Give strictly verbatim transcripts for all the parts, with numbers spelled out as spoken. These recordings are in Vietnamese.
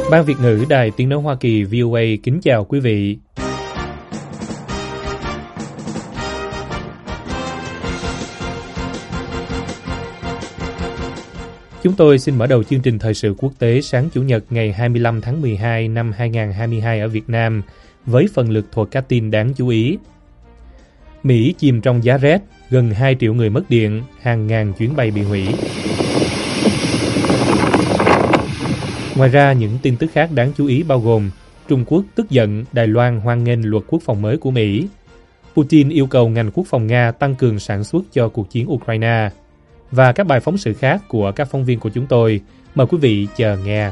Ban Việt ngữ Đài Tiếng nói Hoa Kỳ vê o a kính chào quý vị. Chúng tôi xin mở đầu chương trình thời sự quốc tế sáng Chủ nhật ngày hai mươi lăm tháng mười hai năm hai nghìn không trăm hai mươi hai ở Việt Nam với phần lược thuộc các tin đáng chú ý. Mỹ chìm trong giá rét, gần hai triệu người mất điện, hàng ngàn chuyến bay bị hủy. Ngoài ra, những tin tức khác đáng chú ý bao gồm Trung Quốc tức giận, Đài Loan hoan nghênh luật quốc phòng mới của Mỹ. Putin yêu cầu ngành quốc phòng Nga tăng cường sản xuất cho cuộc chiến Ukraine. Và các bài phóng sự khác của các phóng viên của chúng tôi. Mời quý vị chờ nghe.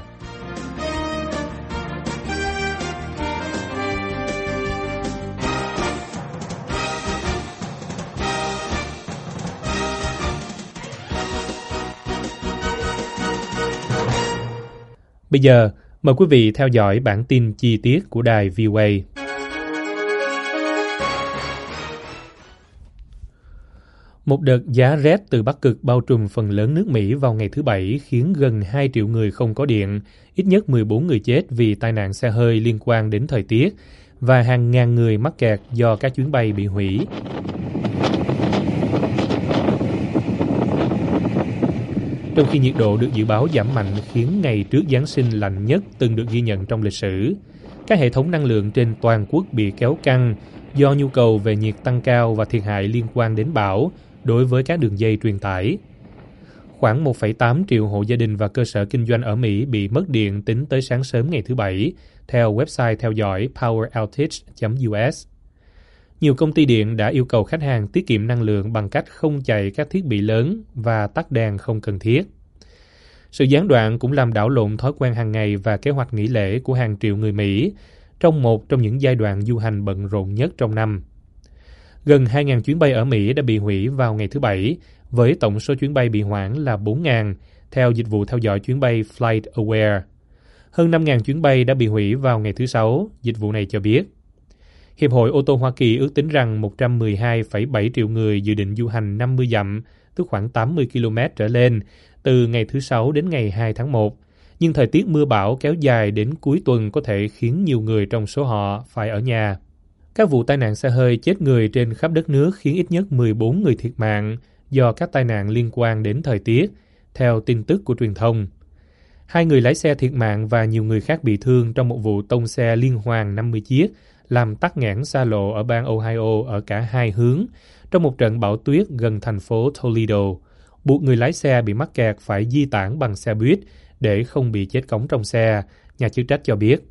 Bây giờ, mời quý vị theo dõi bản tin chi tiết của đài vê o a. Một đợt giá rét từ Bắc Cực bao trùm phần lớn nước Mỹ vào ngày thứ Bảy khiến gần hai triệu người không có điện, ít nhất mười bốn người chết vì tai nạn xe hơi liên quan đến thời tiết và hàng ngàn người mắc kẹt do các chuyến bay bị hủy. Trong khi nhiệt độ được dự báo giảm mạnh khiến ngày trước Giáng sinh lạnh nhất từng được ghi nhận trong lịch sử, các hệ thống năng lượng trên toàn quốc bị kéo căng do nhu cầu về nhiệt tăng cao và thiệt hại liên quan đến bão đối với các đường dây truyền tải. Khoảng một phẩy tám triệu hộ gia đình và cơ sở kinh doanh ở Mỹ bị mất điện tính tới sáng sớm ngày thứ Bảy, theo website theo dõi power outage chấm u ét. Nhiều công ty điện đã yêu cầu khách hàng tiết kiệm năng lượng bằng cách không chạy các thiết bị lớn và tắt đèn không cần thiết. Sự gián đoạn cũng làm đảo lộn thói quen hàng ngày và kế hoạch nghỉ lễ của hàng triệu người Mỹ trong một trong những giai đoạn du hành bận rộn nhất trong năm. Gần hai nghìn chuyến bay ở Mỹ đã bị hủy vào ngày thứ Bảy, với tổng số chuyến bay bị hoãn là bốn nghìn, theo dịch vụ theo dõi chuyến bay FlightAware. Hơn năm nghìn chuyến bay đã bị hủy vào ngày thứ Sáu, dịch vụ này cho biết. Hiệp hội ô tô Hoa Kỳ ước tính rằng một trăm mười hai phẩy bảy triệu người dự định du hành năm mươi dặm, tức khoảng tám mươi ki lô mét trở lên, từ ngày thứ Sáu đến ngày hai tháng một. Nhưng thời tiết mưa bão kéo dài đến cuối tuần có thể khiến nhiều người trong số họ phải ở nhà. Các vụ tai nạn xe hơi chết người trên khắp đất nước khiến ít nhất mười bốn người thiệt mạng do các tai nạn liên quan đến thời tiết, theo tin tức của truyền thông. Hai người lái xe thiệt mạng và nhiều người khác bị thương trong một vụ tông xe liên hoàn năm mươi chiếc, làm tắc nghẽn xa lộ ở bang Ohio ở cả hai hướng trong một trận bão tuyết gần thành phố Toledo, buộc người lái xe bị mắc kẹt phải di tản bằng xe buýt để không bị chết cóng trong xe, nhà chức trách cho biết.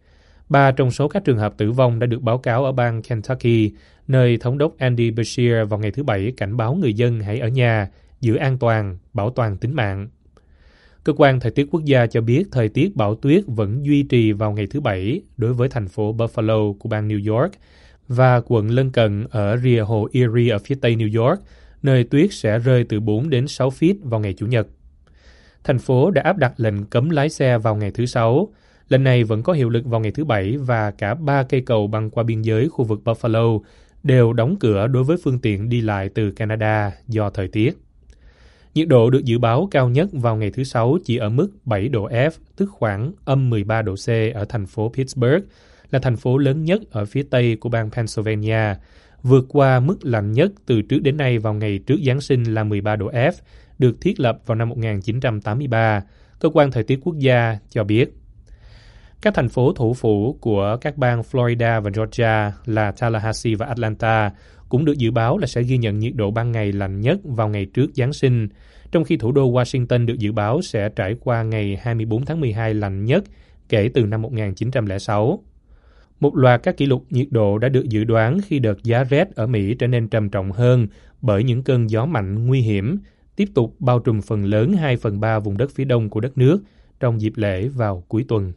Ba trong số các trường hợp tử vong đã được báo cáo ở bang Kentucky, nơi thống đốc Andy Beshear vào ngày thứ Bảy cảnh báo người dân hãy ở nhà, giữ an toàn, bảo toàn tính mạng. Cơ quan Thời tiết Quốc gia cho biết thời tiết bão tuyết vẫn duy trì vào ngày thứ Bảy đối với thành phố Buffalo của bang New York và quận lân cận ở rìa hồ Erie ở phía tây New York, nơi tuyết sẽ rơi từ bốn đến sáu feet vào ngày Chủ nhật. Thành phố đã áp đặt lệnh cấm lái xe vào ngày thứ Sáu. Lệnh này vẫn có hiệu lực vào ngày thứ Bảy và cả ba cây cầu băng qua biên giới khu vực Buffalo đều đóng cửa đối với phương tiện đi lại từ Canada do thời tiết. Nhiệt độ được dự báo cao nhất vào ngày thứ Sáu chỉ ở mức bảy độ F, tức khoảng âm mười ba độ C ở thành phố Pittsburgh, là thành phố lớn nhất ở phía tây của bang Pennsylvania, vượt qua mức lạnh nhất từ trước đến nay vào ngày trước Giáng sinh là mười ba độ F, được thiết lập vào năm một nghìn chín trăm tám mươi ba, Cơ quan Thời tiết Quốc gia cho biết. Các thành phố thủ phủ của các bang Florida và Georgia là Tallahassee và Atlanta cũng được dự báo là sẽ ghi nhận nhiệt độ ban ngày lạnh nhất vào ngày trước Giáng sinh, trong khi thủ đô Washington được dự báo sẽ trải qua ngày hai mươi bốn tháng mười hai lạnh nhất kể từ năm một nghìn chín trăm lẻ sáu. Một loạt các kỷ lục nhiệt độ đã được dự đoán khi đợt giá rét ở Mỹ trở nên trầm trọng hơn bởi những cơn gió mạnh nguy hiểm, tiếp tục bao trùm phần lớn hai phần ba vùng đất phía đông của đất nước trong dịp lễ vào cuối tuần.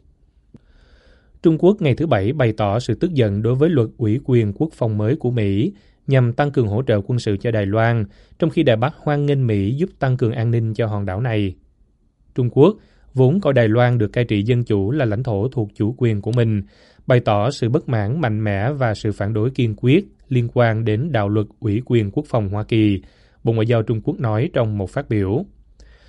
Trung Quốc ngày thứ Bảy bày tỏ sự tức giận đối với luật ủy quyền quốc phòng mới của Mỹ nhằm tăng cường hỗ trợ quân sự cho Đài Loan, trong khi Đài Bắc hoan nghênh Mỹ giúp tăng cường an ninh cho hòn đảo này. Trung Quốc, vốn coi Đài Loan được cai trị dân chủ là lãnh thổ thuộc chủ quyền của mình, bày tỏ sự bất mãn mạnh mẽ và sự phản đối kiên quyết liên quan đến đạo luật ủy quyền quốc phòng Hoa Kỳ, Bộ Ngoại giao Trung Quốc nói trong một phát biểu.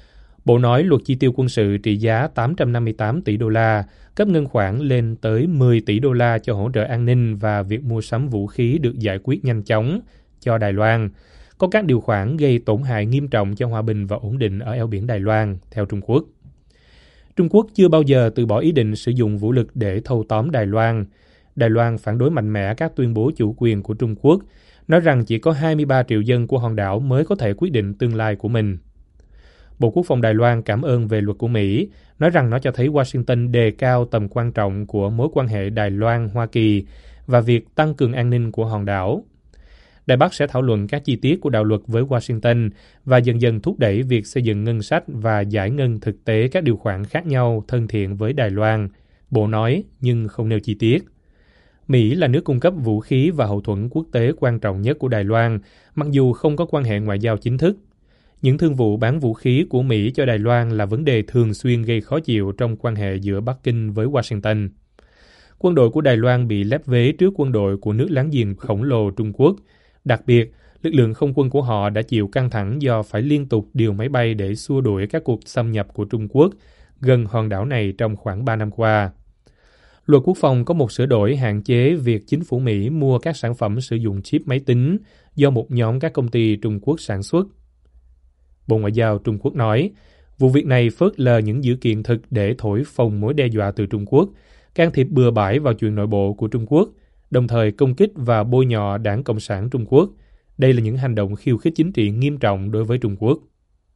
Bộ nói luật chi tiêu quân sự trị giá tám trăm năm mươi tám tỷ đô la, cấp ngân khoản lên tới mười tỷ đô la cho hỗ trợ an ninh và việc mua sắm vũ khí được giải quyết nhanh chóng cho Đài Loan. Có các điều khoản gây tổn hại nghiêm trọng cho hòa bình và ổn định ở eo biển Đài Loan, theo Trung Quốc. Trung Quốc chưa bao giờ từ bỏ ý định sử dụng vũ lực để thâu tóm Đài Loan. Đài Loan phản đối mạnh mẽ các tuyên bố chủ quyền của Trung Quốc, nói rằng chỉ có hai mươi ba triệu dân của hòn đảo mới có thể quyết định tương lai của mình. Bộ Quốc phòng Đài Loan cảm ơn về luật của Mỹ, nói rằng nó cho thấy Washington đề cao tầm quan trọng của mối quan hệ Đài Loan-Hoa Kỳ và việc tăng cường an ninh của hòn đảo. Đài Bắc sẽ thảo luận các chi tiết của đạo luật với Washington và dần dần thúc đẩy việc xây dựng ngân sách và giải ngân thực tế các điều khoản khác nhau thân thiện với Đài Loan, Bộ nói nhưng không nêu chi tiết. Mỹ là nước cung cấp vũ khí và hậu thuẫn quốc tế quan trọng nhất của Đài Loan, mặc dù không có quan hệ ngoại giao chính thức. Những thương vụ bán vũ khí của Mỹ cho Đài Loan là vấn đề thường xuyên gây khó chịu trong quan hệ giữa Bắc Kinh với Washington. Quân đội của Đài Loan bị lép vế trước quân đội của nước láng giềng khổng lồ Trung Quốc. Đặc biệt, lực lượng không quân của họ đã chịu căng thẳng do phải liên tục điều máy bay để xua đuổi các cuộc xâm nhập của Trung Quốc gần hòn đảo này trong khoảng ba năm qua. Luật quốc phòng có một sửa đổi hạn chế việc chính phủ Mỹ mua các sản phẩm sử dụng chip máy tính do một nhóm các công ty Trung Quốc sản xuất. Bộ Ngoại giao Trung Quốc nói, vụ việc này phớt lờ những dữ kiện thực để thổi phồng mối đe dọa từ Trung Quốc, can thiệp bừa bãi vào chuyện nội bộ của Trung Quốc, đồng thời công kích và bôi nhọ Đảng Cộng sản Trung Quốc. Đây là những hành động khiêu khích chính trị nghiêm trọng đối với Trung Quốc.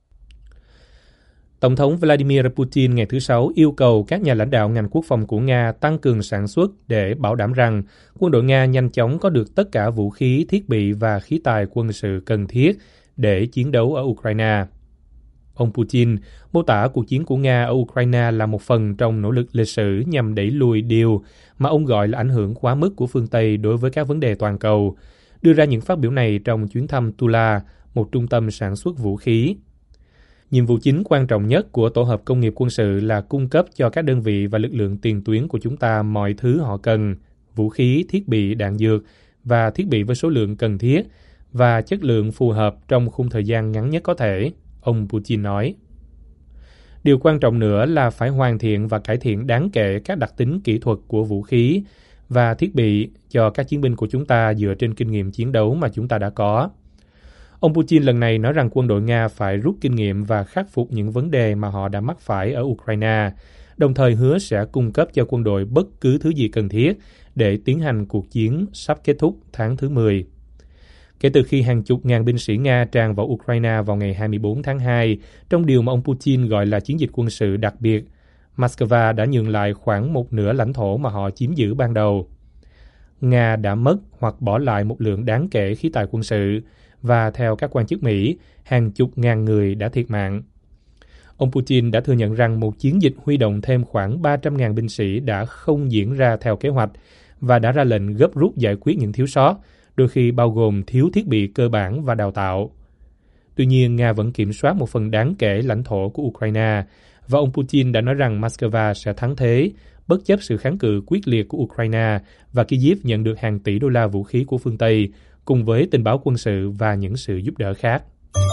Tổng thống Vladimir Putin ngày thứ Sáu yêu cầu các nhà lãnh đạo ngành quốc phòng của Nga tăng cường sản xuất để bảo đảm rằng quân đội Nga nhanh chóng có được tất cả vũ khí, thiết bị và khí tài quân sự cần thiết để chiến đấu ở Ukraine. Ông Putin mô tả cuộc chiến của Nga ở Ukraine là một phần trong nỗ lực lịch sử nhằm đẩy lùi điều mà ông gọi là ảnh hưởng quá mức của phương Tây đối với các vấn đề toàn cầu, đưa ra những phát biểu này trong chuyến thăm Tula, một trung tâm sản xuất vũ khí. Nhiệm vụ chính quan trọng nhất của tổ hợp công nghiệp quân sự là cung cấp cho các đơn vị và lực lượng tiền tuyến của chúng ta mọi thứ họ cần, vũ khí, thiết bị, đạn dược và thiết bị với số lượng cần thiết và chất lượng phù hợp trong khung thời gian ngắn nhất có thể, ông Putin nói. Điều quan trọng nữa là phải hoàn thiện và cải thiện đáng kể các đặc tính kỹ thuật của vũ khí và thiết bị cho các chiến binh của chúng ta dựa trên kinh nghiệm chiến đấu mà chúng ta đã có. Ông Putin lần này nói rằng quân đội Nga phải rút kinh nghiệm và khắc phục những vấn đề mà họ đã mắc phải ở Ukraine, đồng thời hứa sẽ cung cấp cho quân đội bất cứ thứ gì cần thiết để tiến hành cuộc chiến sắp kết thúc tháng thứ mười. Kể từ khi hàng chục ngàn binh sĩ Nga tràn vào Ukraine vào ngày hai mươi bốn tháng hai, trong điều mà ông Putin gọi là chiến dịch quân sự đặc biệt, Moscow đã nhường lại khoảng một nửa lãnh thổ mà họ chiếm giữ ban đầu. Nga đã mất hoặc bỏ lại một lượng đáng kể khí tài quân sự, và theo các quan chức Mỹ, hàng chục ngàn người đã thiệt mạng. Ông Putin đã thừa nhận rằng một chiến dịch huy động thêm khoảng ba trăm ngàn binh sĩ đã không diễn ra theo kế hoạch và đã ra lệnh gấp rút giải quyết những thiếu sót, đôi khi bao gồm thiếu thiết bị cơ bản và đào tạo. Tuy nhiên, Nga vẫn kiểm soát một phần đáng kể lãnh thổ của Ukraine, và ông Putin đã nói rằng Moscow sẽ thắng thế, bất chấp sự kháng cự quyết liệt của Ukraine và Kyiv nhận được hàng tỷ đô la vũ khí của phương Tây, cùng với tình báo quân sự và những sự giúp đỡ khác.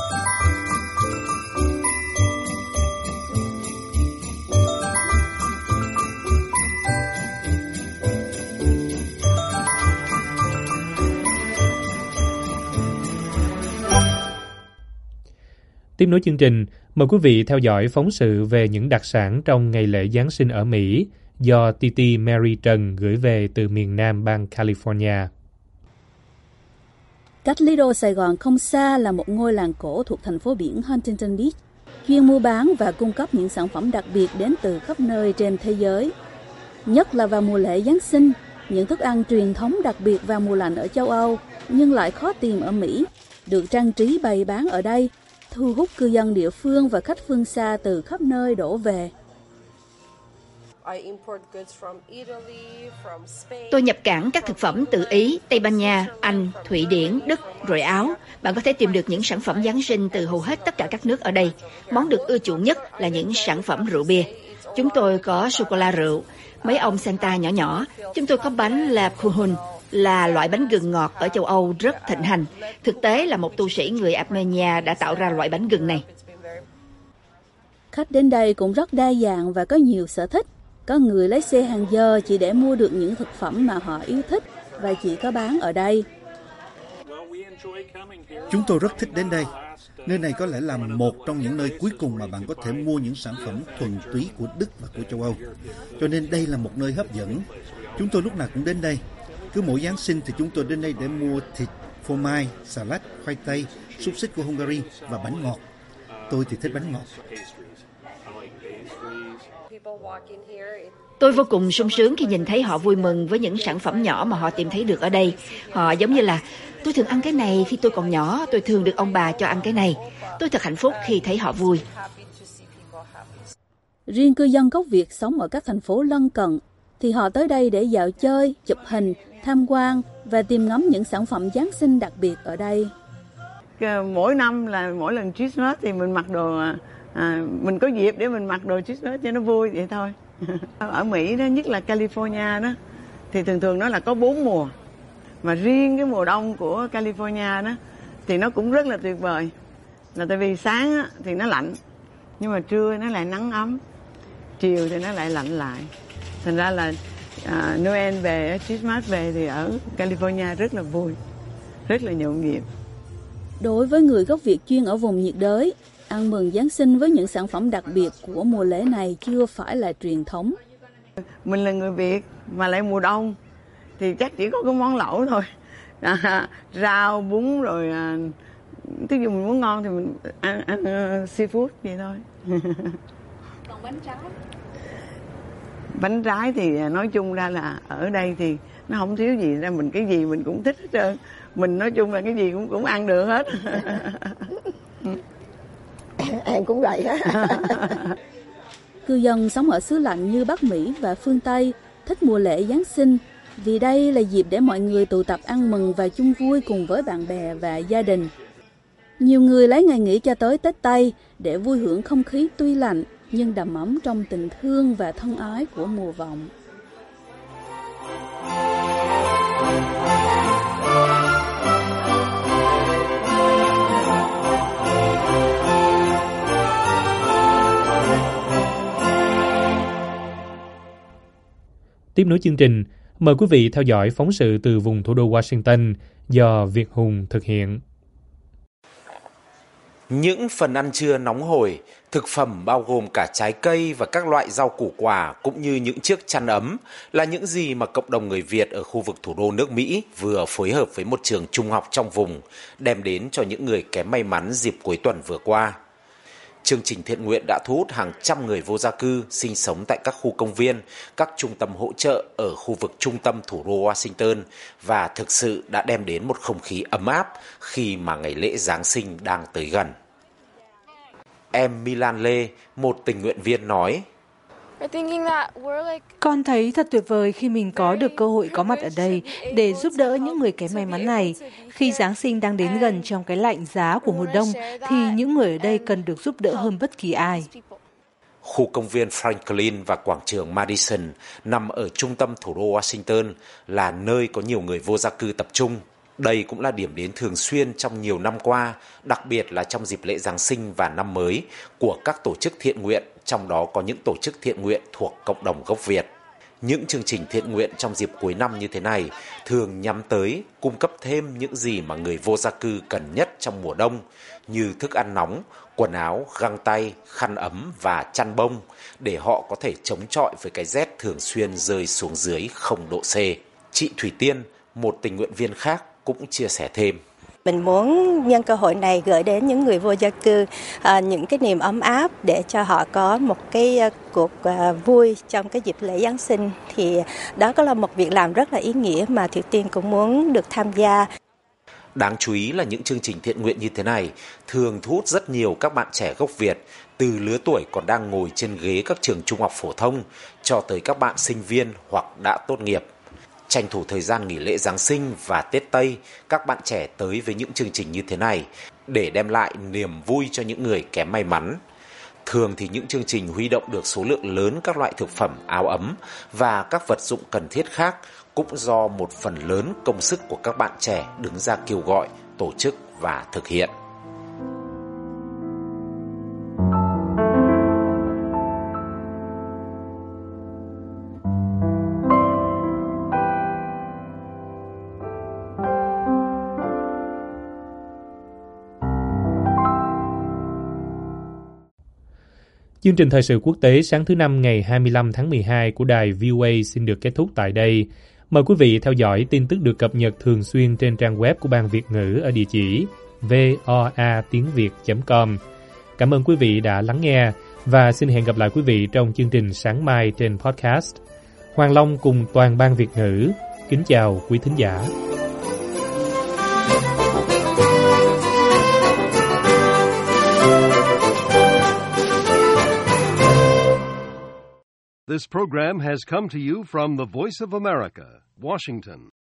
Tiếp nối chương trình, mời quý vị theo dõi phóng sự về những đặc sản trong ngày lễ Giáng sinh ở Mỹ do tê tê Mary Trần gửi về từ miền Nam bang California. Cách Lido Sài Gòn không xa là một ngôi làng cổ thuộc thành phố biển Huntington Beach, chuyên mua bán và cung cấp những sản phẩm đặc biệt đến từ khắp nơi trên thế giới. Nhất là vào mùa lễ Giáng sinh, những thức ăn truyền thống đặc biệt vào mùa lạnh ở châu Âu nhưng lại khó tìm ở Mỹ, được trang trí bày bán ở đây, thu hút cư dân địa phương và khách phương xa từ khắp nơi đổ về. Tôi nhập cảng các thực phẩm từ Ý, Tây Ban Nha, Anh, Thụy Điển, Đức, rồi Áo. Bạn có thể tìm được những sản phẩm Giáng sinh từ hầu hết tất cả các nước ở đây. Món được ưa chuộng nhất là những sản phẩm rượu bia. Chúng tôi có sô-cô-la rượu, mấy ông Santa nhỏ nhỏ. Chúng tôi có bánh Lebkuchen, là loại bánh gừng ngọt ở châu Âu rất thịnh hành. Thực tế là một tu sĩ người Armenia đã tạo ra loại bánh gừng này. Khách đến đây cũng rất đa dạng và có nhiều sở thích. Có người lấy xe hàng giờ chỉ để mua được những thực phẩm mà họ yêu thích và chỉ có bán ở đây. Chúng tôi rất thích đến đây. Nơi này có lẽ là một trong những nơi cuối cùng mà bạn có thể mua những sản phẩm thuần túy của Đức và của châu Âu. Cho nên đây là một nơi hấp dẫn. Chúng tôi lúc nào cũng đến đây. Cứ mỗi Giáng sinh thì chúng tôi đến đây để mua thịt, phô mai, salad, khoai tây, xúc xích của Hungary và bánh ngọt. Tôi thì thích bánh ngọt. Tôi vô cùng sung sướng khi nhìn thấy họ vui mừng với những sản phẩm nhỏ mà họ tìm thấy được ở đây. Họ giống như là, tôi thường ăn cái này khi tôi còn nhỏ, tôi thường được ông bà cho ăn cái này. Tôi thật hạnh phúc khi thấy họ vui. Riêng cư dân gốc Việt sống ở các thành phố lân cận, thì họ tới đây để dạo chơi, chụp hình, tham quan và tìm ngắm những sản phẩm Giáng sinh đặc biệt ở đây. Mỗi năm là mỗi lần Christmas thì mình mặc đồ, à, mình có dịp để mình mặc đồ Christmas cho nó vui vậy thôi. Ở Mỹ đó, nhất là California đó, thì thường thường nó là có bốn mùa. Mà riêng cái mùa đông của California đó thì nó cũng rất là tuyệt vời. Là tại vì sáng á, thì nó lạnh, nhưng mà trưa nó lại nắng ấm, chiều thì nó lại lạnh lại. Thành ra là à, Noel về, Christmas về thì ở California rất là vui, rất là nhộn nhịp. Đối với người gốc Việt chuyên ở vùng nhiệt đới, ăn mừng Giáng sinh với những sản phẩm đặc biệt của mùa lễ này chưa phải là truyền thống. Mình là người Việt mà lại mùa đông thì chắc chỉ có cái món lẩu thôi. À, rau, bún rồi, à, ví dụ mình muốn ngon thì mình ăn, ăn uh, seafood vậy thôi. Còn bánh trái? Bánh trái thì nói chung ra là ở đây thì nó không thiếu gì, ra mình cái gì mình cũng thích hết trơn. Mình nói chung là cái gì cũng cũng ăn được hết. Em cũng vậy đó. Cư dân sống ở xứ lạnh như Bắc Mỹ và phương Tây thích mùa lễ Giáng sinh vì đây là dịp để mọi người tụ tập ăn mừng và chung vui cùng với bạn bè và gia đình. Nhiều người lấy ngày nghỉ cho tới Tết Tây để vui hưởng không khí tuy lạnh nhưng đầm ấm trong tình thương và thân ái của mùa vọng. Tiếp nối chương trình, mời quý vị theo dõi phóng sự từ vùng thủ đô Washington do Việt Hùng thực hiện. Những phần ăn trưa nóng hổi, thực phẩm bao gồm cả trái cây và các loại rau củ quả cũng như những chiếc chăn ấm là những gì mà cộng đồng người Việt ở khu vực thủ đô nước Mỹ vừa phối hợp với một trường trung học trong vùng đem đến cho những người kém may mắn dịp cuối tuần vừa qua. Chương trình thiện nguyện đã thu hút hàng trăm người vô gia cư sinh sống tại các khu công viên, các trung tâm hỗ trợ ở khu vực trung tâm thủ đô Washington và thực sự đã đem đến một không khí ấm áp khi mà ngày lễ Giáng sinh đang tới gần. Em Milan Lê, một tình nguyện viên nói: Con thấy thật tuyệt vời khi mình có được cơ hội có mặt ở đây để giúp đỡ những người kém may mắn này. Khi Giáng sinh đang đến gần trong cái lạnh giá của mùa đông, thì những người ở đây cần được giúp đỡ hơn bất kỳ ai. Khu công viên Franklin và quảng trường Madison nằm ở trung tâm thủ đô Washington là nơi có nhiều người vô gia cư tập trung. Đây cũng là điểm đến thường xuyên trong nhiều năm qua, đặc biệt là trong dịp lễ Giáng sinh và năm mới của các tổ chức thiện nguyện, trong đó có những tổ chức thiện nguyện thuộc cộng đồng gốc Việt. Những chương trình thiện nguyện trong dịp cuối năm như thế này thường nhắm tới cung cấp thêm những gì mà người vô gia cư cần nhất trong mùa đông, như thức ăn nóng, quần áo, găng tay, khăn ấm và chăn bông, để họ có thể chống chọi với cái rét thường xuyên rơi xuống dưới không độ C. Chị Thủy Tiên, một tình nguyện viên khác, cũng chia sẻ thêm. Mình muốn nhân cơ hội này gửi đến những người vô gia cư à, những cái niềm ấm áp để cho họ có một cái uh, cuộc uh, vui trong cái dịp lễ Giáng sinh. Thì đó có là một việc làm rất là ý nghĩa mà Thủy Tiên cũng muốn được tham gia. Đáng chú ý là những chương trình thiện nguyện như thế này thường thu hút rất nhiều các bạn trẻ gốc Việt từ lứa tuổi còn đang ngồi trên ghế các trường trung học phổ thông cho tới các bạn sinh viên hoặc đã tốt nghiệp. Tranh thủ thời gian nghỉ lễ Giáng sinh và Tết Tây, các bạn trẻ tới với những chương trình như thế này để đem lại niềm vui cho những người kém may mắn. Thường thì những chương trình huy động được số lượng lớn các loại thực phẩm, áo ấm và các vật dụng cần thiết khác cũng do một phần lớn công sức của các bạn trẻ đứng ra kêu gọi, tổ chức và thực hiện. Chương trình thời sự quốc tế sáng thứ Năm ngày hai mươi lăm tháng mười hai của đài vê o a xin được kết thúc tại đây. Mời quý vị theo dõi tin tức được cập nhật thường xuyên trên trang web của Ban Việt ngữ ở địa chỉ voa tiếng việt chấm com. Cảm ơn quý vị đã lắng nghe và xin hẹn gặp lại quý vị trong chương trình sáng mai trên podcast. Hoàng Long cùng toàn Ban Việt ngữ kính chào quý thính giả. This program has come to you from the Voice of America, Washington.